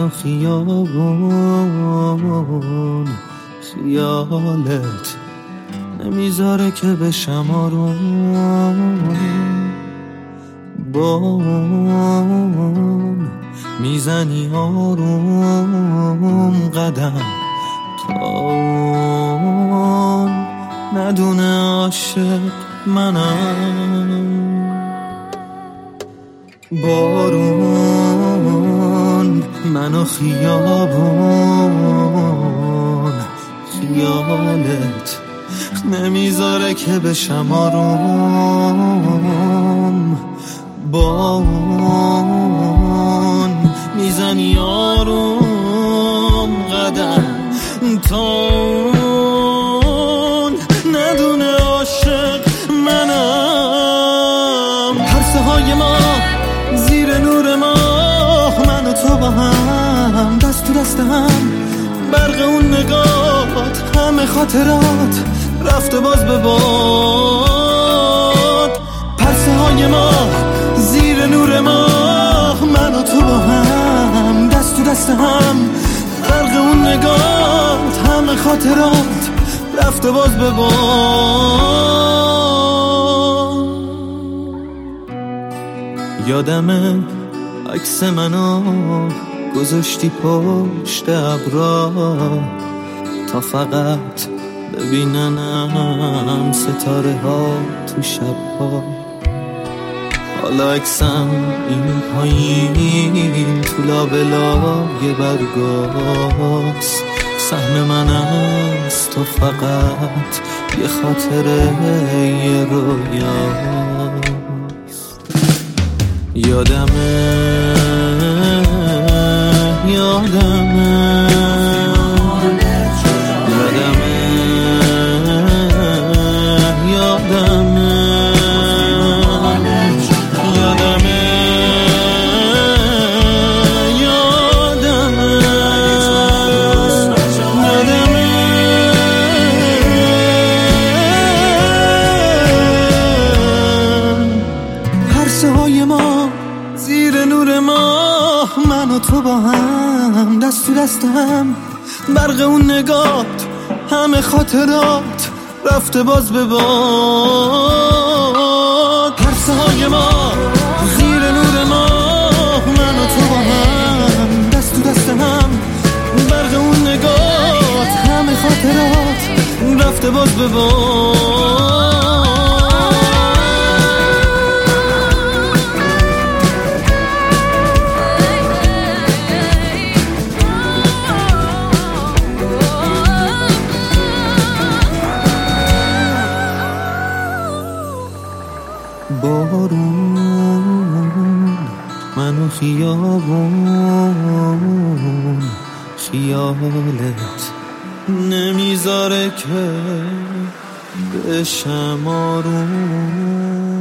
خیابون خیالت نمیذاره که بشم آروم. بارون میزنی آروم قدم تا ندونه عاشق منم. بارون منو خیابون خیالت نمیذاره که بشم آروم. بارون میزنی آروم قدم تا ندونه عاشق منم. پرسه های ما زیر نور ماه، من و تو با هم دست تو دست هم، برق اون نگات همه خاطرات رفته باز به باد. پرسه های ما زیر نور ماه، من و تو با هم دست تو دست هم، برق اون نگات همه خاطرات رفته باز به باد. یادمه عکس منو گذاشتی پشت ابرا تا فقط ببیننم ستاره ها تو شب‌ها. حالا عکسم این پایین تو لابلای برگاست، سهم من است تو فقط یه خاطره یه رویاست. یادمه پرسه های ما زیر نور ماه، من و تو با هم دست تو دست هم، برق اون نگات همه خاطرات رفته باز به باد. پرسه های ما زیر نور ماه، من و تو با هم دست تو دست هم، برق اون نگات همه خاطرات رفته باز به باد. بارون منو خیابون خیالت نمیذاره که بشم آروم.